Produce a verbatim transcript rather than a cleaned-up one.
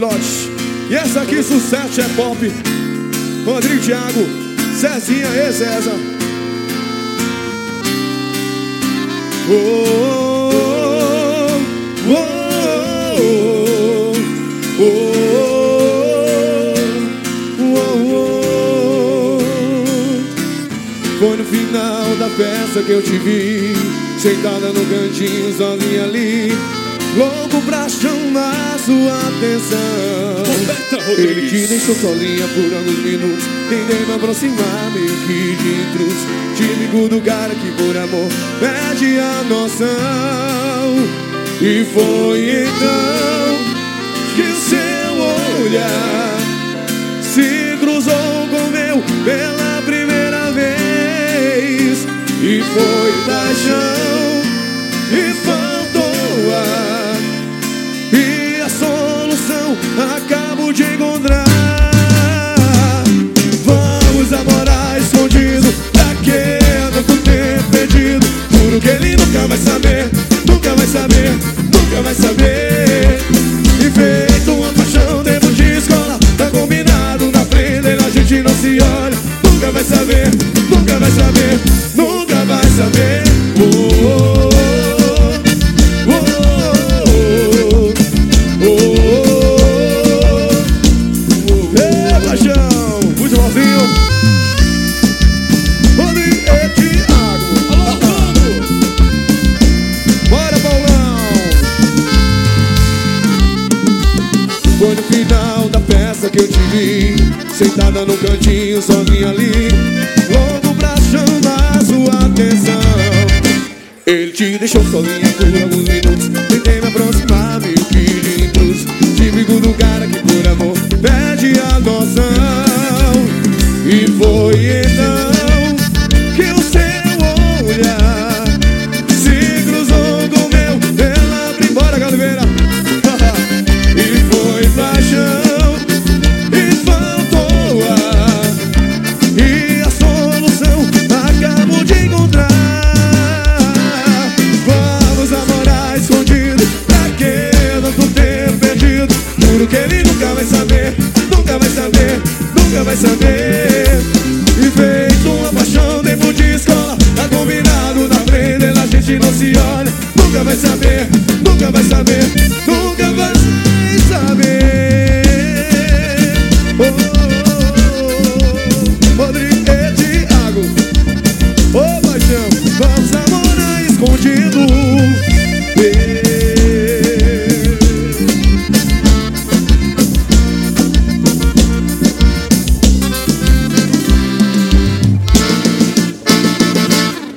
E essa aqui, sucesso é pop. Rodrigo Thiago, Zezinha e Zeza. Oh, oh, oh, oh, oh, oh. Foi no final da festa que eu te vi, sentada no cantinho, sozinha ali, louco pra chamar sua atenção. Ele te deixou sozinha por alguns minutos, tentei me aproximar, meio que de intruso, tímido do cara que por amor perde a noção. E foi então que o seu olhar se cruzou com o meu pela primeira vez. E foi paixão, e faltou ar, e a solução acabo de encontrar. Vamos namorar escondido, pra que tanto tempo perdido? Juro que ele nunca vai saber, nunca vai saber, nunca vai saber. E feito uma paixão dentro de escola, tá combinado na frente dele, a gente não se olha. Nunca vai saber, nunca vai saber, nunca vai saber. Oh, oh, oh, oh, oh, oh, oh. Ei, paixão, muito novinho. Rodrigo e Thiago. Alô, Paulo. Bora, Paulão. Foi no final da festa que eu te vi, sentada no cantinho, sozinha ali, louco pra chamar sua atenção. Ele te deixou sozinha por alguns minutos, tentei me aproximar, meio que de intruso, típico do cara que por amor perde a noção. E foi então que o seu olhar se cruzou com o meu pela primeira. Bora, Oliveira. E foi paixão, e faltou ar, e a solução acabo de encontrar. Vamos namorar escondido, pra que tanto tempo perdido? Juro que ele nunca vai saber, nunca vai saber, nunca vai saber. E feito uma paixão dentro de escola, tá combinado na frente dele, a gente não se olha. Nunca vai saber, nunca vai saber.